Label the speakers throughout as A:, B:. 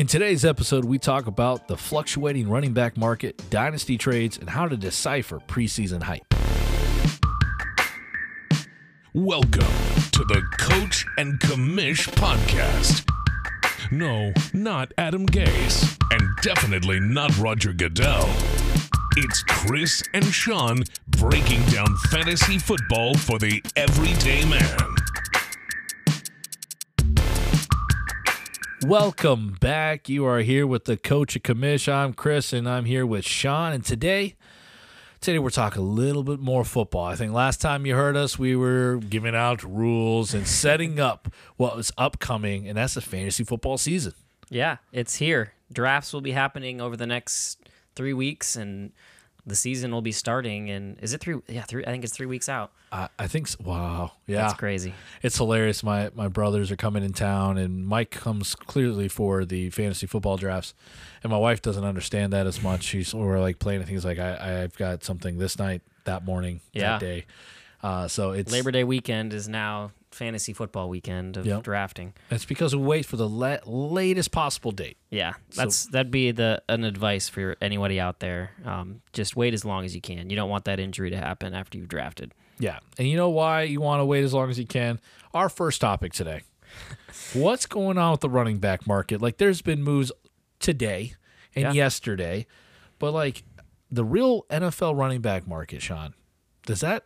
A: today's episode, we talk about the fluctuating running back market, dynasty trades, and how to decipher preseason hype.
B: Welcome to the Coach and Commish podcast. No, not Adam Gase, and definitely not Roger Goodell. It's Chris and Sean breaking down fantasy football for the everyday man.
A: Welcome back. You are here with the Coach and Commish. I'm Chris, and I'm here with Sean. And today we're talking a little bit more football. I think last time you heard us, we were giving out rules and setting up what was upcoming, and that's the fantasy football season.
C: Yeah, it's here. Drafts will be happening over the next 3 weeks, and the season will be starting. And is it 3? Yeah, 3. I think it's 3 weeks out.
A: I think so. Wow. Yeah.
C: That's crazy.
A: It's hilarious. My brothers are coming in town, and Mike comes clearly for the fantasy football drafts, and my wife doesn't understand that as much. We're like playing things like I've got something this night, that morning, that day. So it's
C: Labor Day weekend is now fantasy football weekend of drafting.
A: It's because we wait for the latest possible date.
C: Yeah, that'd be an advice for anybody out there. Just wait as long as you can. You don't want that injury to happen after you've drafted.
A: Yeah, and you know why you want to wait as long as you can? Our first topic today. What's going on with the running back market? Like, there's been moves today and yesterday, but like the real NFL running back market, Sean, does that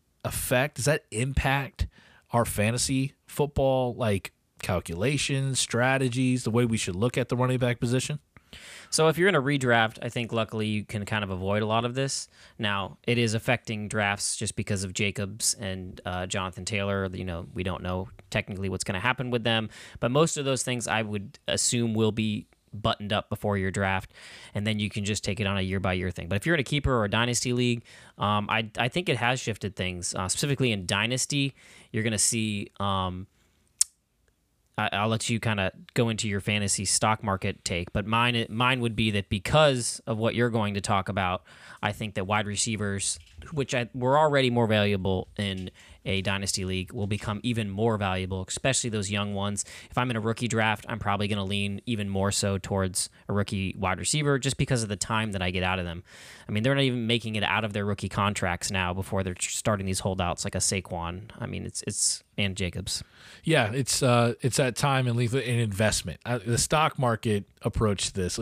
A: impact our fantasy football, like calculations, strategies, the way we should look at the running back position?
C: So if you're in a redraft, I think luckily you can kind of avoid a lot of this. Now, it is affecting drafts just because of Jacobs and Jonathan Taylor. You know, we don't know technically what's going to happen with them, but most of those things I would assume will be buttoned up before your draft, and then you can just take it on a year-by-year thing. But if you're in a keeper or a dynasty league, I think it has shifted things. Specifically in dynasty, you're going to see I'll let you kind of go into your fantasy stock market take, but mine would be that because of what you're going to talk about, I think that wide receivers, which were already more valuable in a dynasty league, will become even more valuable, especially those young ones. If I'm in a rookie draft, I'm probably going to lean even more so towards a rookie wide receiver just because of the time that I get out of them. I mean, they're not even making it out of their rookie contracts now before they're starting these holdouts like a Saquon. I mean, it's and Jacobs.
A: Yeah, it's that time and investment. The stock market approach to this.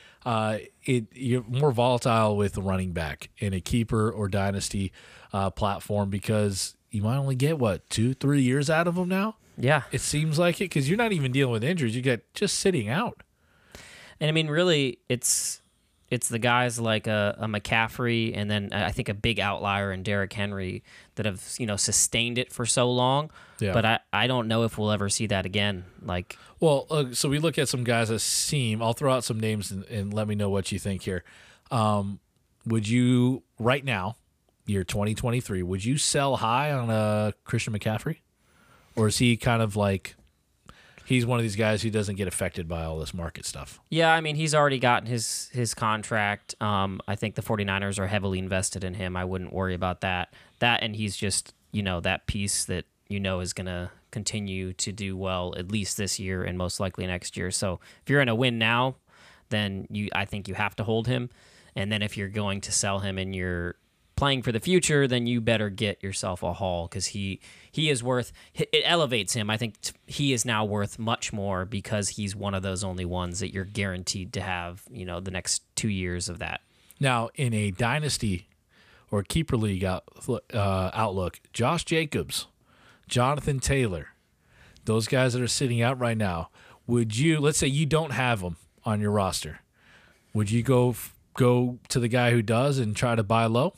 A: You're more volatile with the running back in a keeper or dynasty platform because you might only get, 2-3 years out of them now?
C: Yeah.
A: It seems like it because you're not even dealing with injuries. You get just sitting out.
C: And, I mean, really, it's the guys like a McCaffrey and then I think a big outlier in Derrick Henry that have, sustained it for so long. Yeah. But I don't know if we'll ever see that again.
A: So we look at some guys that seem – I'll throw out some names and let me know what you think here. Would you, right now, year 2023, would you sell high on Christian McCaffrey? Or is he kind of like he's one of these guys who doesn't get affected by all this market stuff?
C: Yeah, I mean, he's already gotten his contract. I think the 49ers are heavily invested in him. I wouldn't worry about that. That and he's just, that piece that is going to continue to do well at least this year and most likely next year. So if you're in a win now, then I think you have to hold him. And then if you're going to sell him and you're playing for the future, then you better get yourself a haul because he is worth it. Elevates him. I think he is now worth much more because he's one of those only ones that you're guaranteed to have, the next 2 years of that.
A: Now, in a dynasty or keeper league outlook, Josh Jacobs, Jonathan Taylor, those guys that are sitting out right now, would you, let's say you don't have them on your roster, would you go to the guy who does and try to buy low?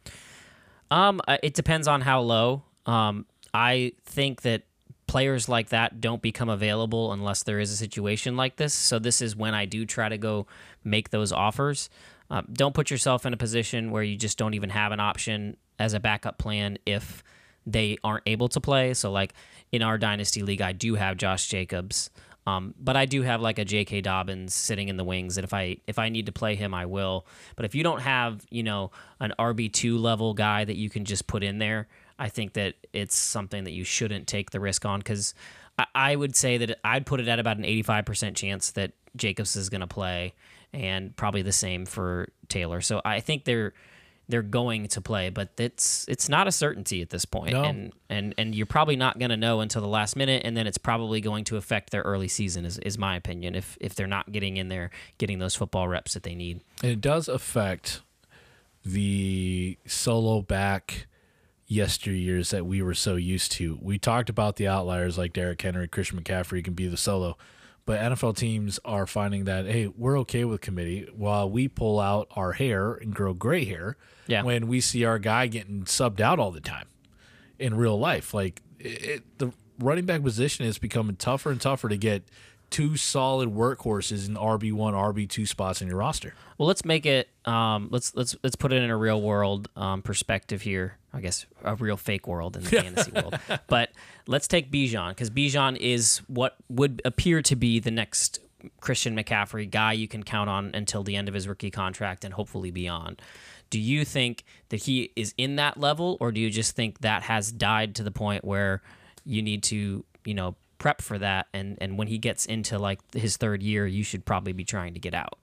C: It depends on how low. I think that players like that don't become available unless there is a situation like this. So this is when I do try to go make those offers. Don't put yourself in a position where you just don't even have an option as a backup plan if they aren't able to play. So like in our Dynasty League, I do have Josh Jacobs. But I do have like a J.K. Dobbins sitting in the wings that if I need to play him, I will. But if you don't have, an RB2 level guy that you can just put in there, I think that it's something that you shouldn't take the risk on because I would say that I'd put it at about an 85% chance that Jacobs is going to play, and probably the same for Taylor. So I think they're going to play, but it's not a certainty at this point.
A: No.
C: And you're probably not going to know until the last minute, and then it's probably going to affect their early season, is my opinion, if they're not getting in there, getting those football reps that they need.
A: And it does affect the solo back yesteryears that we were so used to. We talked about the outliers like Derrick Henry, Christian McCaffrey can be the solo, but NFL teams are finding that, hey, we're okay with committee while we pull out our hair and grow gray hair when we see our guy getting subbed out all the time in real life. Like the running back position is becoming tougher and tougher to get two solid workhorses in RB1, RB2 spots in your roster.
C: Well, let's make it. Let's put it in a real world perspective here. I guess a real fake world in the fantasy world. But let's take Bijan, because Bijan is what would appear to be the next Christian McCaffrey guy you can count on until the end of his rookie contract and hopefully beyond. Do you think that he is in that level, or do you just think that has died to the point where you need to, prep for that, and when he gets into like his third year, you should probably be trying to get out?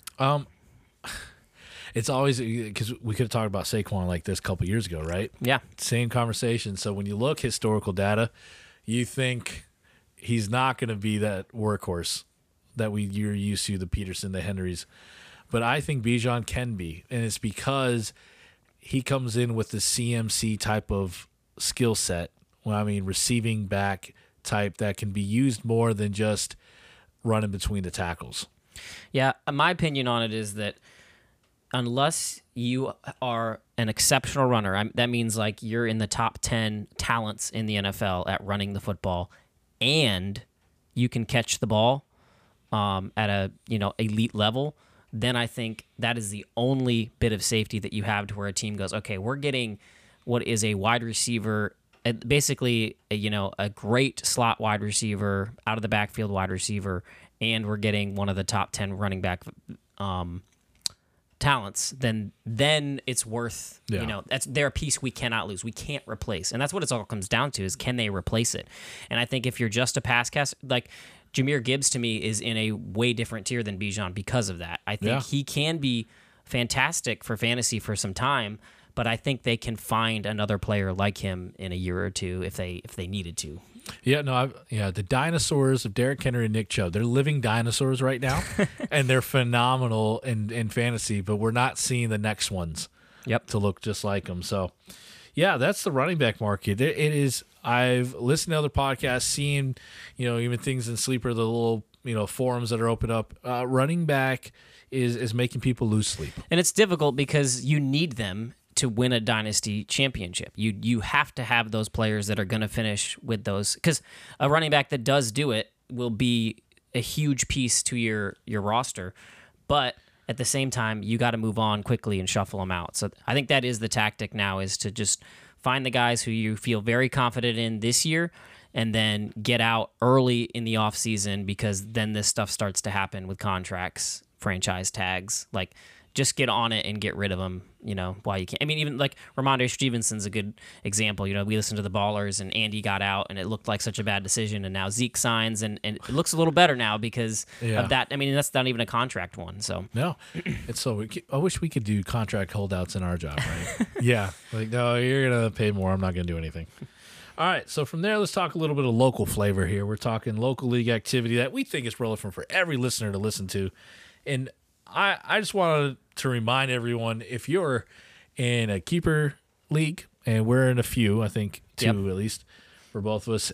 A: It's always, because we could have talked about Saquon like this a couple years ago, right?
C: Yeah.
A: Same conversation. So when you look historical data, you think he's not going to be that workhorse that you're used to, the Peterson, the Henrys. But I think Bijan can be, and it's because he comes in with the CMC type of skill set. Well, I mean, receiving back type that can be used more than just running between the tackles.
C: Yeah, my opinion on it is that unless you are an exceptional runner, that means like you're in the top 10 talents in the NFL at running the football, and you can catch the ball at a elite level, then I think that is the only bit of safety that you have to where a team goes, okay, we're getting what is a wide receiver, basically a great slot wide receiver, out of the backfield wide receiver, and we're getting one of the top 10 running back talents, then it's worth, that's their piece we cannot lose. We can't replace. And that's what it all comes down to, is can they replace it? And I think if you're just a pass cast, like Jahmyr Gibbs to me is in a way different tier than Bijan because of that. I think he can be fantastic for fantasy for some time, but I think they can find another player like him in a year or two if they needed to.
A: Yeah, no, the dinosaurs of Derrick Henry and Nick Chubb, they're living dinosaurs right now, and they're phenomenal in fantasy, but we're not seeing the next ones to look just like them. So, yeah, that's the running back market. It is. I've listened to other podcasts, seen, even things in Sleeper, the little, forums that are open up. Running back is making people lose sleep.
C: And it's difficult because you need them to win a dynasty championship. You have to have those players that are going to finish with those, because a running back that does do it will be a huge piece to your roster, but at the same time you got to move on quickly and shuffle them out. So I think that is the tactic now, is to just find the guys who you feel very confident in this year and then get out early in the offseason, because then this stuff starts to happen with contracts, franchise tags. Like, just get on it and get rid of them, while you can. I mean, even like Ramondre Stevenson's a good example. We listened to the Ballers, and Andy got out, and it looked like such a bad decision, and now Zeke signs, and it looks a little better now because of that. I mean, that's not even a contract one. So
A: no, it's so. I wish we could do contract holdouts in our job, right? Yeah, like, no, you're gonna pay more. I'm not gonna do anything. All right, so from there, let's talk a little bit of local flavor here. We're talking local league activity that we think is relevant for every listener to listen to, and I just wanted to remind everyone, if you're in a keeper league, and we're in a few, I think two at least for both of us,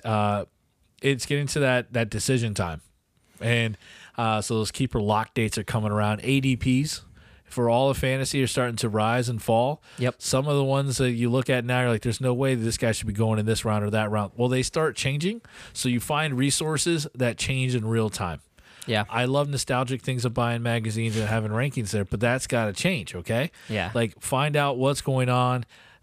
A: it's getting to that decision time. And so those keeper lock dates are coming around. ADPs for all of fantasy are starting to rise and fall.
C: Yep.
A: Some of the ones that you look at now, you're like, there's no way that this guy should be going in this round or that round. Well, they start changing. So you find resources that change in real time.
C: Yeah.
A: I love nostalgic things of buying magazines and having rankings there, but that's got to change, okay?
C: Yeah.
A: Like, find out what's going on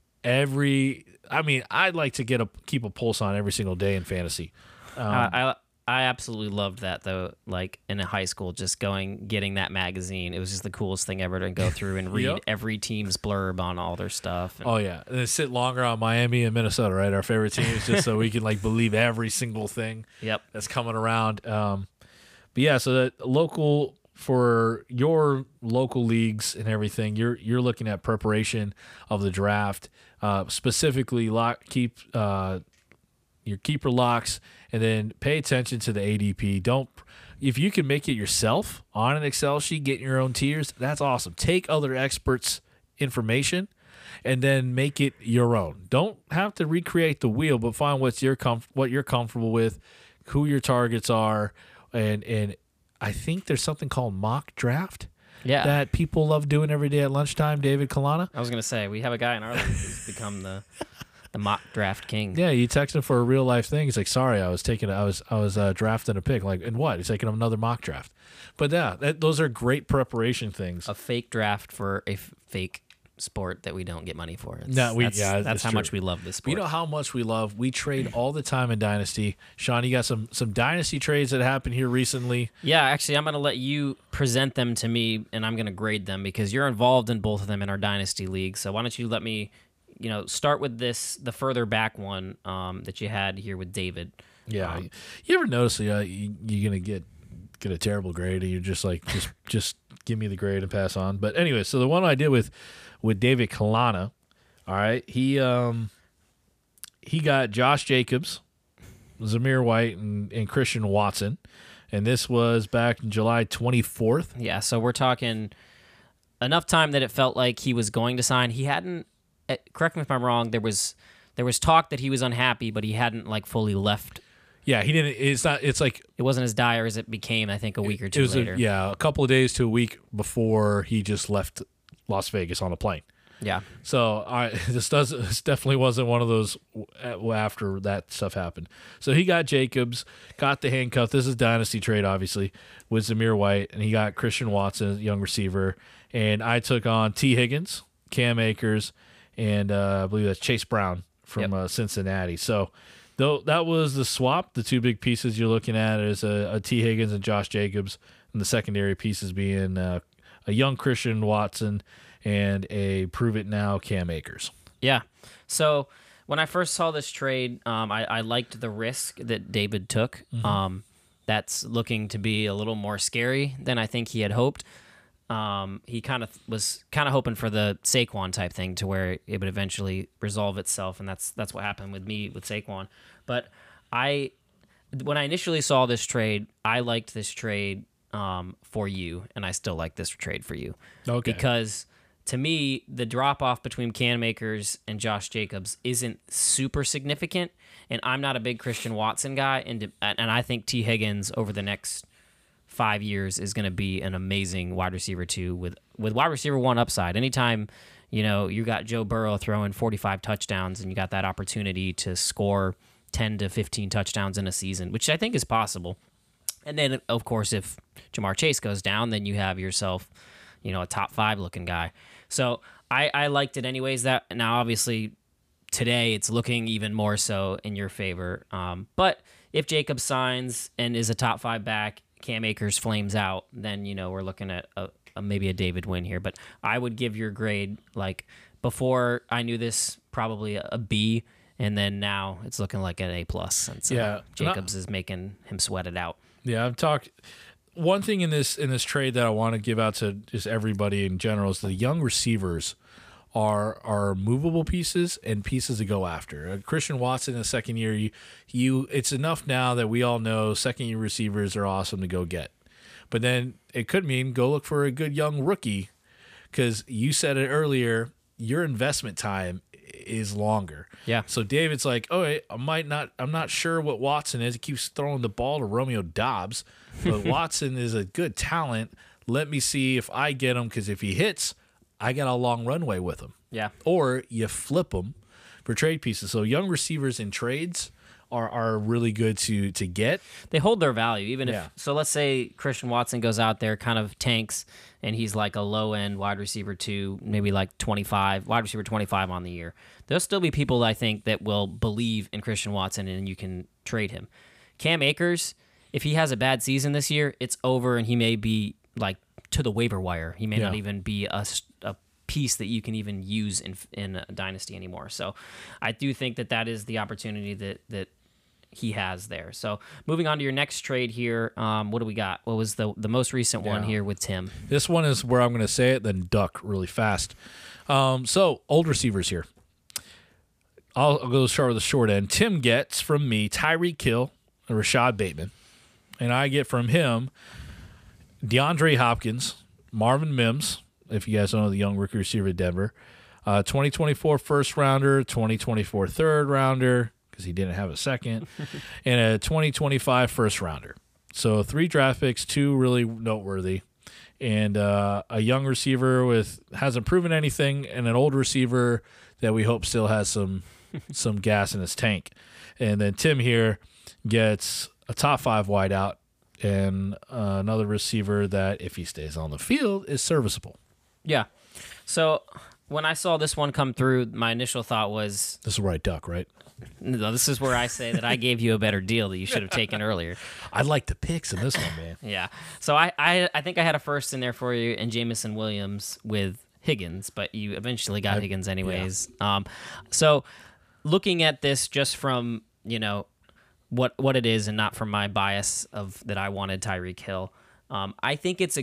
A: I'd like to keep a pulse on every single day in fantasy.
C: I absolutely loved that, though. Like, in high school, just getting that magazine, it was just the coolest thing ever to go through and read every team's blurb on all their stuff.
A: Oh yeah, and then sit longer on Miami and Minnesota, right? Our favorite teams, just so we can believe every single thing that's coming around. But yeah, so that local for your local leagues and everything, you're looking at preparation of the draft, specifically keep your keeper locks, and then pay attention to the ADP. If you can make it yourself on an Excel sheet, get your own tiers, that's awesome. Take other experts' information and then make it your own. Don't have to recreate the wheel, but find what you're comfortable with, who your targets are, and I think there's something called mock draft.
C: Yeah.
A: That people love doing every day at lunchtime. David Kalana.
C: I was gonna say we have a guy in our league who's become the mock draft king.
A: Yeah, you text him for a real life thing. He's like, "Sorry, I was drafting a pick." Like, and what? He's taking another mock draft. But yeah, those are great preparation things.
C: A fake draft for a fake sport that we don't get money for.
A: That's
C: how
A: true.
C: much we love this sport.
A: You know how much we love. We trade all the time in Dynasty. Sean, you got some Dynasty trades that happened here recently.
C: Yeah, actually, I'm going to let you present them to me, and I'm going to grade them because you're involved in both of them in our Dynasty League. So why don't you let me, start with the further back one that you had here with David.
A: Yeah. You ever notice you're going to get a terrible grade and you're just like, just give me the grade and pass on. But anyway, so the one I did with David Kalana, all right, he got Josh Jacobs, Zamir White, and Christian Watson, and this was back in July 24th.
C: Yeah, so we're talking enough time that it felt like he was going to sign. He hadn't. Correct me if I'm wrong. There was talk that he was unhappy, but he hadn't fully left.
A: Yeah, he didn't. It's not. It's like
C: it wasn't as dire as it became. I think a week or two later.
A: A couple of days to a week before he just left Las Vegas on a plane.
C: Yeah.
A: So this definitely wasn't one of those after that stuff happened. So he got Jacobs, got the handcuff. This is Dynasty trade, obviously, with Zamir White, and he got Christian Watson, young receiver, and I took on T. Higgins, Cam Akers, and I believe that's Chase Brown from Cincinnati. So that was the swap. The two big pieces you're looking at is a T. Higgins and Josh Jacobs, and the secondary pieces being a young Christian Watson and a prove it now Cam Akers.
C: Yeah. So when I first saw this trade, I liked the risk that David took. Mm-hmm. That's looking to be a little more scary than I think he had hoped. He was hoping for the Saquon type thing to where it would eventually resolve itself, and that's what happened with me with Saquon. But when I initially saw this trade, I liked this trade for you, and I still like this trade for you.
A: Okay.
C: Because to me, the drop-off between Cam Akers and Josh Jacobs isn't super significant, and I'm not a big Christian Watson guy, and I think T. Higgins over the next 5 years is going to be an amazing wide receiver 2 with wide receiver 1 upside. Anytime, you got Joe Burrow throwing 45 touchdowns and you got that opportunity to score 10 to 15 touchdowns in a season, which I think is possible. And then, of course, if Jamar Chase goes down, then you have yourself, a top 5 looking guy. So I liked it anyways. That now, obviously, today it's looking even more so in your favor. But if Jacob signs and is a top 5 back, Cam Akers flames out, then we're looking at maybe a David win here. But I would give your grade before I knew this probably a B, and then now it's looking like an A+. And so Jacobs is making him sweat it out.
A: Yeah, I've talked. One thing in this trade that I want to give out to just everybody in general is the young receivers are movable pieces and pieces to go after. Christian Watson in the second year, it's enough now that we all know second year receivers are awesome to go get. But then it could mean go look for a good young rookie, because you said it earlier, your investment time is longer.
C: Yeah.
A: So David's like, oh, I'm not sure what Watson is. He keeps throwing the ball to Romeo Dobbs, but Watson is a good talent. Let me see if I get him, because if he hits, I got a long runway with him.
C: Yeah.
A: Or you flip them for trade pieces. So young receivers in trades are really good to get.
C: They hold their value, even if. So let's say Christian Watson goes out there, kind of tanks, and he's like a low end wide receiver 2, maybe like 25, wide receiver 25 on the year. There'll still be people, I think, that will believe in Christian Watson, and you can trade him. Cam Akers, if he has a bad season this year, it's over, and he may be to the waiver wire. He may not even be a piece that you can even use in a dynasty anymore. So I do think that is the opportunity that he has there. So moving on to your next trade here, what do we got? What was the most recent one here with Tim?
A: This one is where I'm going to say it, then duck really fast. So old receivers here. I'll go start with the short end. Tim gets from me Tyreek Hill and Rashad Bateman. And I get from him DeAndre Hopkins, Marvin Mims, if you guys don't know, the young rookie receiver at Denver, 2024 first rounder, 2024 third rounder, because he didn't have a second, and a 2025 first rounder. So 3 draft picks, 2 really noteworthy, and a young receiver hasn't proven anything, and an old receiver that we hope still has some gas in his tank. And then Tim here gets a top 5 wideout and another receiver that, if he stays on the field, is serviceable.
C: Yeah. So when I saw this one come through, my initial thought was...
A: This is where I duck, right?
C: No, this is where I say that I gave you a better deal that you should have taken earlier.
A: I like the picks in this one, man.
C: Yeah. So I think I had a first in there for you and Jameson Williams with Higgins, but you eventually got Higgins anyways. Yeah. So looking at this just from, what it is and not from my bias of that I wanted Tyreek Hill, I think it's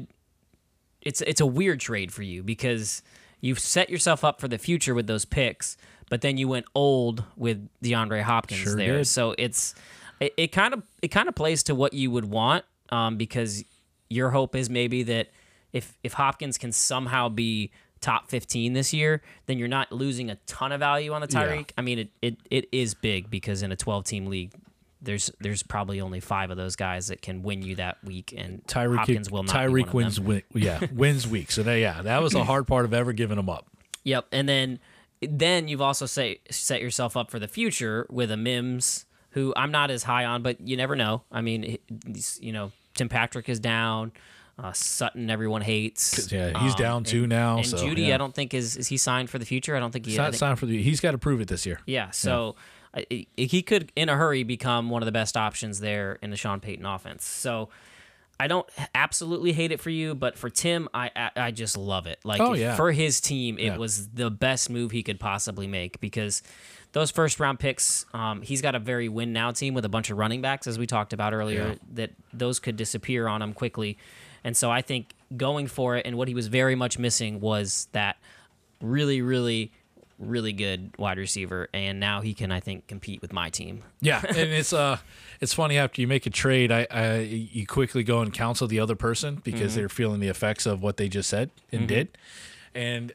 C: it's a weird trade for you because you've set yourself up for the future with those picks, but then you went old with DeAndre Hopkins there.
A: Did.
C: So it kind of plays to what you would want, because your hope is maybe that if Hopkins can somehow be top 15 this year, then you're not losing a ton of value on the Tyreek. Yeah. I mean, it is big because in a 12-team league, there's probably only 5 of those guys that can win you that week, and Hopkins will not.
A: Tyreek
C: be one of them.
A: wins weeks. So that was the hard part of ever giving him up.
C: Yep, and then you've also set yourself up for the future with a Mims, who I'm not as high on, but you never know. I mean, Tim Patrick is down. Sutton, everyone hates.
A: Yeah, he's down too now.
C: And
A: so,
C: Judy, I don't think is he signed for the future. I don't think
A: he's not signed for the. He's got to prove it this year.
C: Yeah, so he could, in a hurry, become one of the best options there in the Sean Payton offense. So I don't absolutely hate it for you, but for Tim, I just love it. Like for his team, it was the best move he could possibly make because those first round picks, he's got a very win now team with a bunch of running backs, as we talked about earlier, that those could disappear on him quickly. And so I think going for it, and what he was very much missing was that really, really, really good wide receiver, and now he can, I think, compete with my team.
A: Yeah, and it's funny after you make a trade, you quickly go and counsel the other person because they're feeling the effects of what they just said and did. And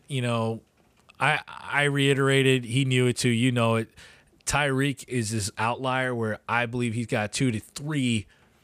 A: I reiterated, he knew it too, it. Tyreek is this outlier where I believe he's got 2 to 3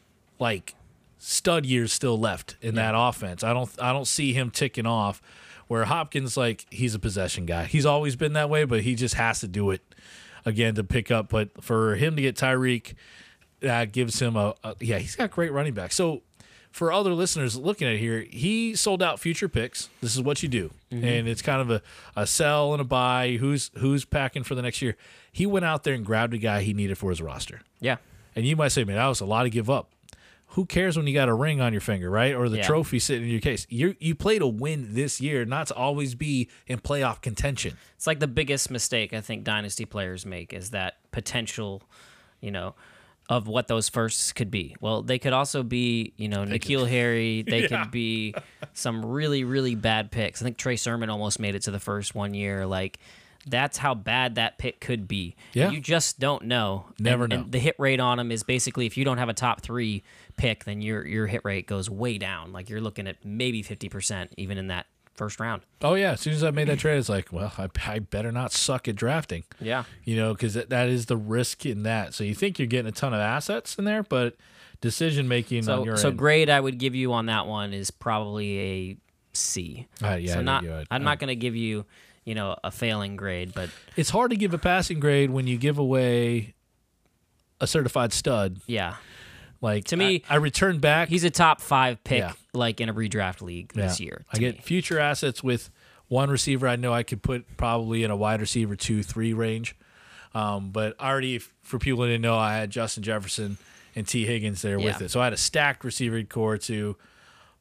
A: stud years still left in that offense. I don't see him ticking off. Where Hopkins, he's a possession guy. He's always been that way, but he just has to do it again to pick up. But for him to get Tyreek, that gives him he's got great running back. So for other listeners looking at it here, he sold out future picks. This is what you do. And it's kind of a sell and a buy. Who's packing for the next year? He went out there and grabbed a guy he needed for his roster.
C: Yeah.
A: And you might say, man, that was a lot to give up. Who cares when you got a ring on your finger, right? Or the trophy sitting in your case. You play to win this year, not to always be in playoff contention.
C: It's like the biggest mistake I think dynasty players make is that potential, of what those firsts could be. Well, they could also be, N'Keal Harry. They could be some really, really bad picks. I think Trey Sermon almost made it to the first one year. That's how bad that pick could be.
A: Yeah.
C: You just don't know.
A: Never know.
C: And the hit rate on them is basically if you don't have a top 3 pick, then your hit rate goes way down. You're looking at maybe 50% even in that first round.
A: Oh, yeah. As soon as I made that trade, it's well, I better not suck at drafting.
C: Yeah.
A: Because that is the risk in that. So you think you're getting a ton of assets in there, but decision-making on your end.
C: So grade I would give you on that one is probably a C.
A: Yeah.
C: So I'm not going to give you, a failing grade, but
A: it's hard to give a passing grade when you give away a certified stud.
C: Yeah.
A: To me, I returned back.
C: He's a top 5 pick, in a redraft league this year.
A: I get future assets with one receiver. I know I could put probably in a wide receiver 2-3 range. But already, for people who didn't know, I had Justin Jefferson and T. Higgins there with it. So I had a stacked receiver core to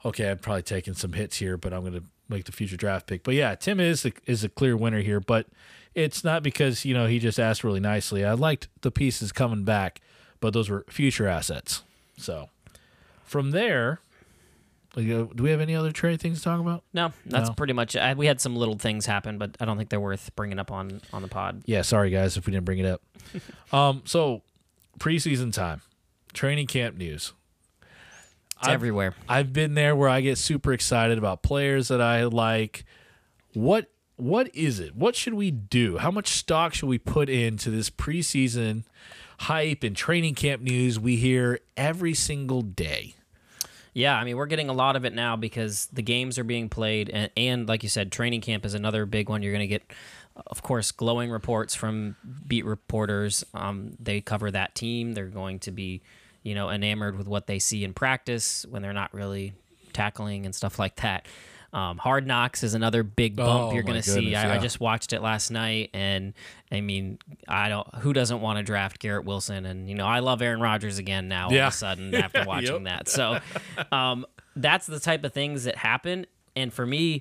A: okay, I've probably taken some hits here, but I'm going to make the future draft pick. But yeah, Tim is a clear winner here, but it's not because, he just asked really nicely. I liked the pieces coming back, but those were future assets. So from there, do we have any other trade things to talk about?
C: No, that's pretty much it. We had some little things happen, but I don't think they're worth bringing up on the pod.
A: Yeah, sorry guys if we didn't bring it up. So preseason time, training camp news.
C: It's everywhere.
A: I've been there where I get super excited about players that I like. What is it? What should we do? How much stock should we put into this preseason hype and training camp news we hear every single day?
C: Yeah, I mean, we're getting a lot of it now because the games are being played, and like you said, training camp is another big one. You're going to get, of course, glowing reports from beat reporters. They cover that team. They're going to be, enamored with what they see in practice when they're not really tackling and stuff like that. Hard Knocks is another big bump you're going to see. I just watched it last night, and I mean, who doesn't want to draft Garrett Wilson? And I love Aaron Rodgers again now. All of a sudden after watching that, so that's the type of things that happen. And for me,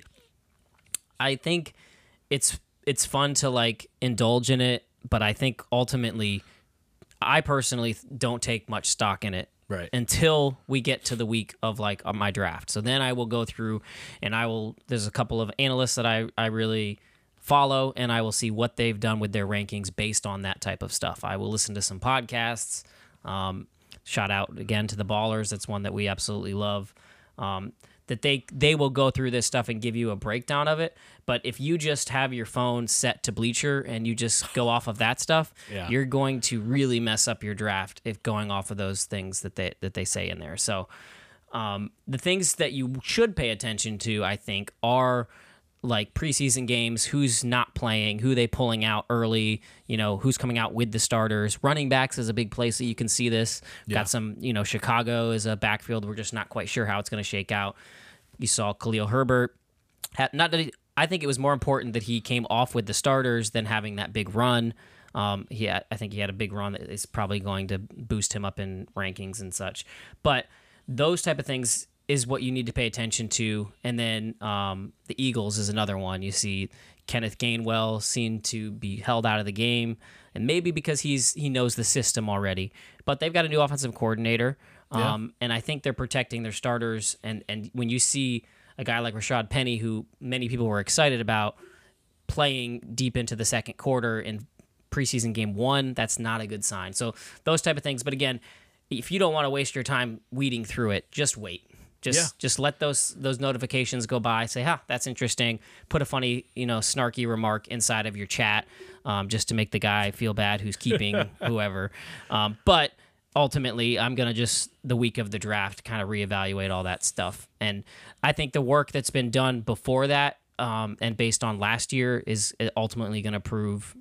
C: I think it's fun to indulge in it, but I think ultimately, I personally don't take much stock in it.
A: Right.
C: Until we get to the week of my draft. So then I will go through and there's a couple of analysts that I really follow, and I will see what they've done with their rankings based on that type of stuff. I will listen to some podcasts. Shout out again to the Ballers. That's one that we absolutely love. That they will go through this stuff and give you a breakdown of it. But if you just have your phone set to Bleacher and you just go off of that stuff, you're going to really mess up your draft if going off of those things that they say in there. So the things that you should pay attention to, I think, are preseason games, who's not playing, who they pulling out early, who's coming out with the starters. Running backs is a big place that you can see this. Got some, Chicago is a backfield. We're just not quite sure how it's going to shake out. You saw Khalil Herbert. I think it was more important that he came off with the starters than having that big run. I think he had a big run that is probably going to boost him up in rankings and such. But those type of things is what you need to pay attention to. And then the Eagles is another one. You see Kenneth Gainwell seen to be held out of the game, and maybe because he knows the system already. But they've got a new offensive coordinator, and I think they're protecting their starters. And when you see a guy like Rashad Penny, who many people were excited about, playing deep into the second quarter in preseason game 1, that's not a good sign. So those type of things. But again, if you don't want to waste your time weeding through it, just wait. Just let those notifications go by. Say, that's interesting. Put a funny, snarky remark inside of your chat, just to make the guy feel bad who's keeping whoever. But ultimately, I'm going to just, the week of the draft, kind of reevaluate all that stuff. And I think the work that's been done before that, and based on last year, is ultimately going to prove,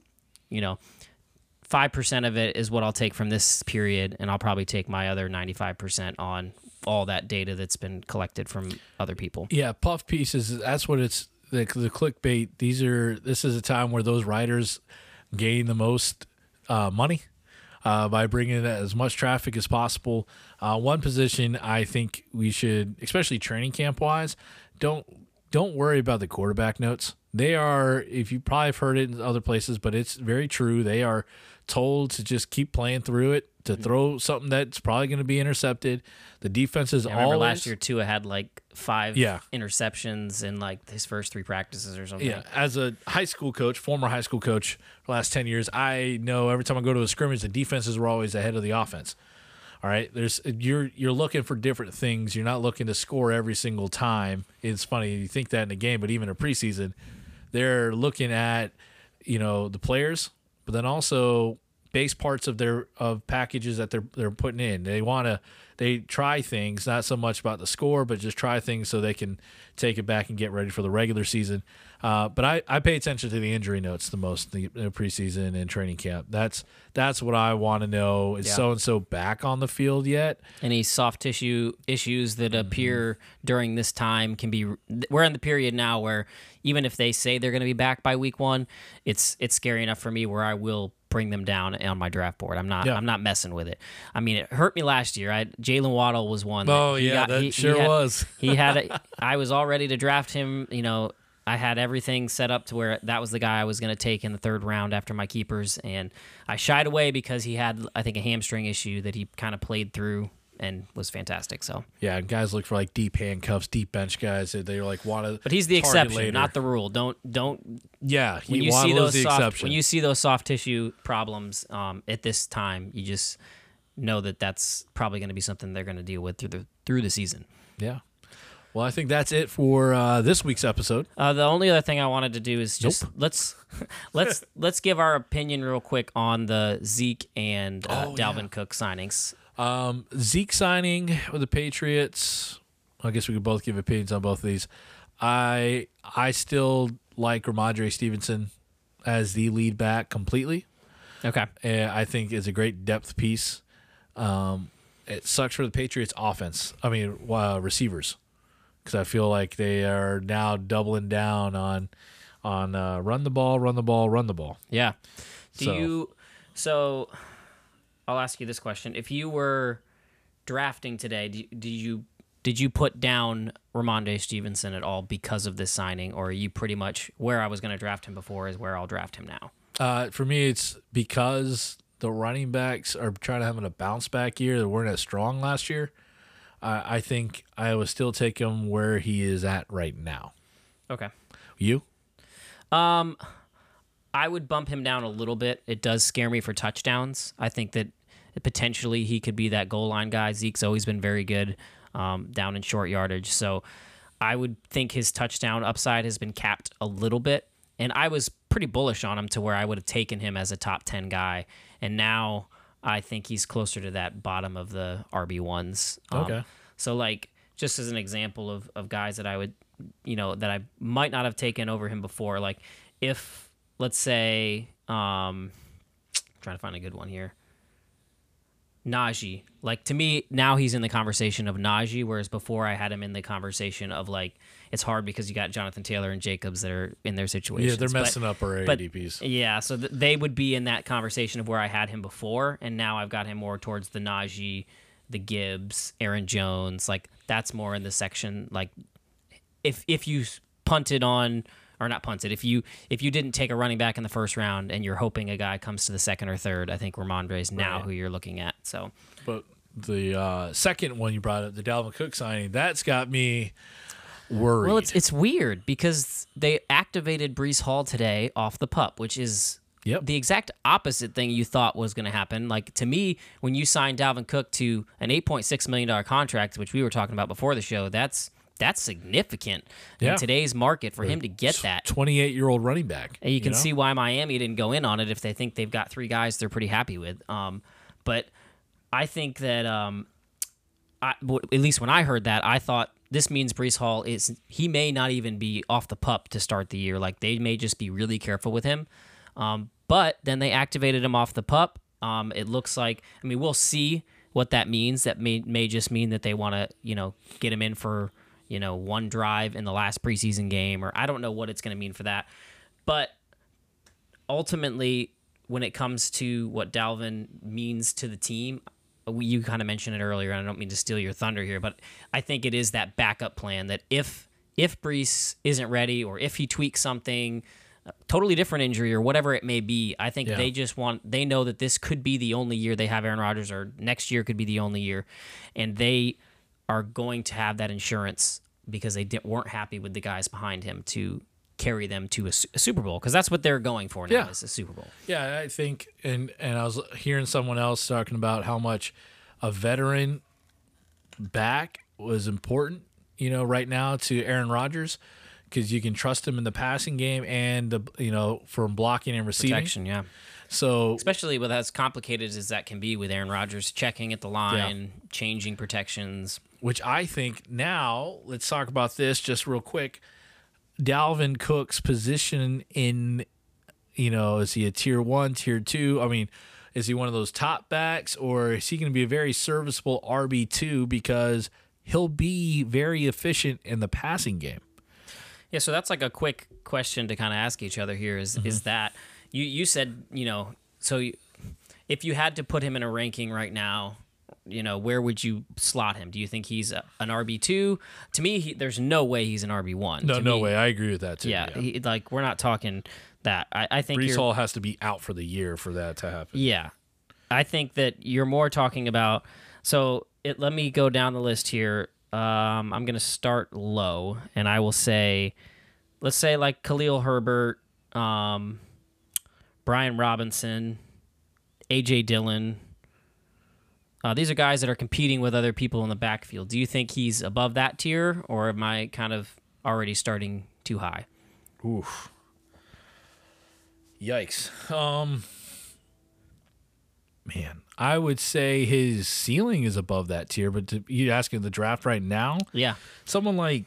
C: 5% of it is what I'll take from this period, and I'll probably take my other 95% on all that data that's been collected from other people.
A: Yeah, puff pieces, that's what it's, the clickbait. This is a time where those writers gain the most money by bringing in as much traffic as possible. One position I think we should, especially training camp wise, don't worry about the quarterback notes. They are, if you probably have heard it in other places, but it's very true. They are told to just keep playing through it, to throw something that's probably going to be intercepted. The defense is always... I remember
C: last year, Tua had 5 interceptions in his first 3 practices or something.
A: Yeah, as a high school coach, former high school coach, the last 10 years, I know every time I go to a scrimmage, the defenses were always ahead of the offense. All right, you're looking for different things. You're not looking to score every single time. It's funny, you think that in a game, but even in preseason, they're looking at the players, but then also base parts of packages that they're putting in. They try things, not so much about the score, but just try things so they can take it back and get ready for the regular season. But I pay attention to the injury notes the most in the preseason and training camp. That's what I want to know. Is so-and-so back on the field yet? Any
C: soft tissue issues that appear during this time can be... We're in the period now where even if they say they're going to be back by week 1, it's scary enough for me where I will bring them down on my draft board. I'm not messing with it. I mean, it hurt me last year. Jalen Waddle was one.
A: Oh, yeah, that sure was.
C: I was all ready to draft him. I had everything set up to where that was the guy I was going to take in the 3rd round after my keepers, and I shied away because he had, I think, a hamstring issue that he kind of played through and was fantastic. So
A: yeah, guys look for like deep handcuffs, deep bench guys. They like want to.
C: But he's the exception,
A: later.
C: not the rule. Don't.
A: Yeah,
C: when you see those soft tissue problems at this time, you just know that that's probably going to be something they're going to deal with through the season.
A: Yeah. Well, I think that's it for this week's episode.
C: The only other thing I wanted to do is just let's give our opinion real quick on the Zeke and Dalvin Cook signings.
A: Zeke signing with the Patriots. I guess we could both give opinions on both of these. I still like Ramondre Stevenson as the lead back completely.
C: Okay.
A: And I think it's a great depth piece. It sucks for the Patriots offense. I mean, receivers. Because I feel like they are now doubling down on run the ball.
C: Yeah. So I'll ask you this question: if you were drafting today, did you put down Ramondre Stevenson at all because of this signing, or are you pretty much where I was going to draft him before is where I'll draft him now?
A: For me, it's because the running backs are trying to have a bounce back year. They weren't as strong last year. I think I would still take him where he is at right now.
C: Okay.
A: You?
C: I would bump him down a little bit. It does scare me for touchdowns. I think that potentially he could be that goal line guy. Zeke's always been very good down in short yardage. So I would think his touchdown upside has been capped a little bit. And I was pretty bullish on him to where I would have taken him as a top 10 guy. And now I think he's closer to that bottom of the RB1s.
A: Okay.
C: So, like, just as an example of guys that I would, that I might not have taken over him before. Like, if, let's say, trying to find a good one here. Najee. Like, to me, now he's in the conversation of Najee, whereas before I had him in the conversation of, like, it's hard because you got Jonathan Taylor and Jacobs that are in their situations.
A: Yeah, they're messing up our ADPs.
C: Yeah, so they would be in that conversation of where I had him before, and now I've got him more towards the Najee, the Gibbs, Aaron Jones. Like, that's more in the section. Like, if you punted on... Or not punted. If you didn't take a running back in the first round and you're hoping a guy comes to the second or third, I think Ramondre is now who you're looking at. So,
A: but the second one you brought up, the Dalvin Cook signing, that's got me worried.
C: Well, it's weird because they activated Breece Hall today off the PUP, which is the exact opposite thing you thought was going to happen. Like, to me, when you signed Dalvin Cook to an $8.6 million contract, which we were talking about before the show, that's significant in today's market for him to get that
A: 28-year-old running back.
C: And you can see why Miami didn't go in on it if they think they've got 3 guys they're pretty happy with. But I think that at least when I heard that, I thought this means Breece Hall he may not even be off the PUP to start the year. Like, they may just be really careful with him. But then they activated him off the PUP. It looks like, I mean, we'll see what that means. That may just mean that they want to, get him in for one drive in the last preseason game, or I don't know what it's going to mean for that. But ultimately, when it comes to what Dalvin means to the team, you kind of mentioned it earlier, and I don't mean to steal your thunder here, but I think it is that backup plan that if Breece isn't ready, or if he tweaks something, totally different injury or whatever it may be, I think they know that this could be the only year they have Aaron Rodgers, or next year could be the only year, and they are going to have that insurance because they weren't happy with the guys behind him to carry them to a Super Bowl, because that's what they're going for now, is a Super Bowl.
A: Yeah, I think, and I was hearing someone else talking about how much a veteran back was important, right now to Aaron Rodgers, because you can trust him in the passing game and from blocking and receiving.
C: Protection, yeah.
A: So
C: especially with as complicated as that can be with Aaron Rodgers checking at the line, changing protections.
A: Which I think now, let's talk about this just real quick. Dalvin Cook's position in, is he a tier 1, tier 2? I mean, is he one of those top backs, or is he going to be a very serviceable RB2 because he'll be very efficient in the passing game?
C: Yeah, so that's like a quick question to kind of ask each other here is that you said, so if you had to put him in a ranking right now, where would you slot him? Do you think he's an RB2? To me, there's no way he's an RB1.
A: No way. I agree with that too.
C: Yeah, we're not talking that. I think
A: Breece Hall has to be out for the year for that to happen.
C: Yeah, I think that you're more talking about. So let me go down the list here. I'm going to start low, and I will say, let's say like Khalil Herbert, Brian Robinson, A.J. Dillon. These are guys that are competing with other people in the backfield. Do you think he's above that tier, or am I kind of already starting too high?
A: Oof. Yikes. Man, I would say his ceiling is above that tier, but you asking the draft right now?
C: Yeah.
A: Someone like,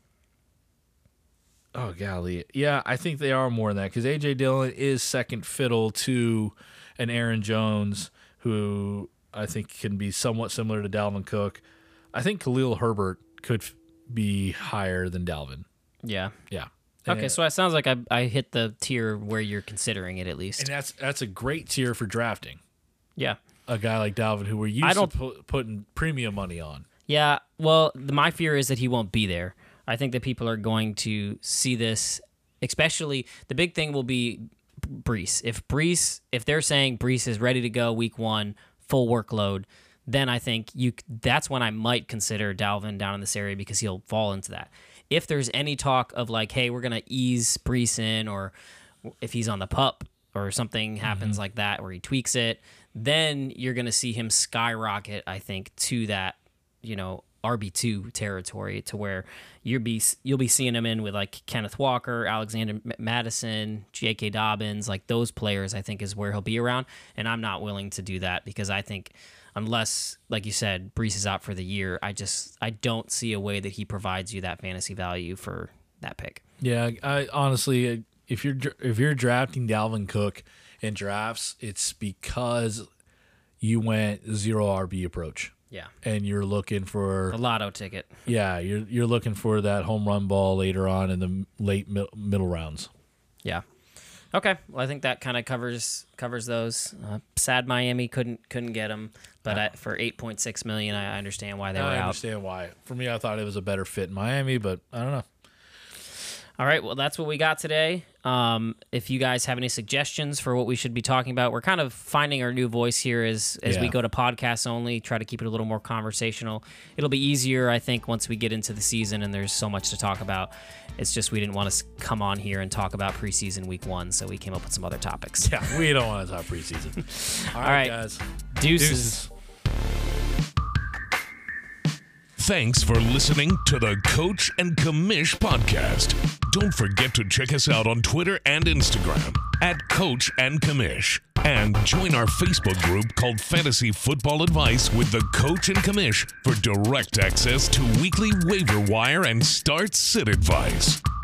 A: oh, golly. Yeah, I think they are more than that because A.J. Dillon is second fiddle to an Aaron Jones who I think can be somewhat similar to Dalvin Cook. I think Khalil Herbert could be higher than Dalvin.
C: Yeah.
A: Yeah.
C: Okay, so it sounds like I hit the tier where you're considering it at least.
A: And that's a great tier for drafting.
C: Yeah.
A: A guy like Dalvin who we're used to putting premium money on.
C: Yeah, well, my fear is that he won't be there. I think that people are going to see this, especially the big thing will be Breece. If they're saying Breece is ready to go week 1, full workload, then I think that's when I might consider Dalvin down in this area because he'll fall into that. If there's any talk of like, hey, we're going to ease Breece in, or if he's on the pup or something happens like that where he tweaks it, then you're going to see him skyrocket, I think, to that, RB2 territory to where you'll be seeing him in with like Kenneth Walker, Alexander Madison, J.K. Dobbins, like those players I think is where he'll be around. And I'm not willing to do that because I think unless, like you said, Breece is out for the year, I don't see a way that he provides you that fantasy value for that pick.
A: Yeah, I honestly, if you're drafting Dalvin Cook in drafts, it's because you went 0 RB approach.
C: Yeah.
A: And you're looking for
C: a lotto ticket.
A: Yeah, you're looking for that home run ball later on in the late middle rounds.
C: Yeah. Okay. Well, I think that kind of covers those. Sad Miami couldn't get him, but for $8.6 million, I understand why they were out.
A: I understand why. For me, I thought it was a better fit in Miami, but I don't know.
C: All right, well, that's what we got today. If you guys have any suggestions for what we should be talking about, we're kind of finding our new voice here as we go to podcasts only, try to keep it a little more conversational. It'll be easier, I think, once we get into the season and there's so much to talk about. It's just we didn't want to come on here and talk about preseason week 1, so we came up with some other topics.
A: Yeah, we don't want to talk preseason. All right, guys.
C: Deuces.
B: Thanks for listening to the Coach and Commish podcast. Don't forget to check us out on Twitter and Instagram @Coach and Commish. And join our Facebook group called Fantasy Football Advice with the Coach and Commish for direct access to weekly waiver wire and start sit advice.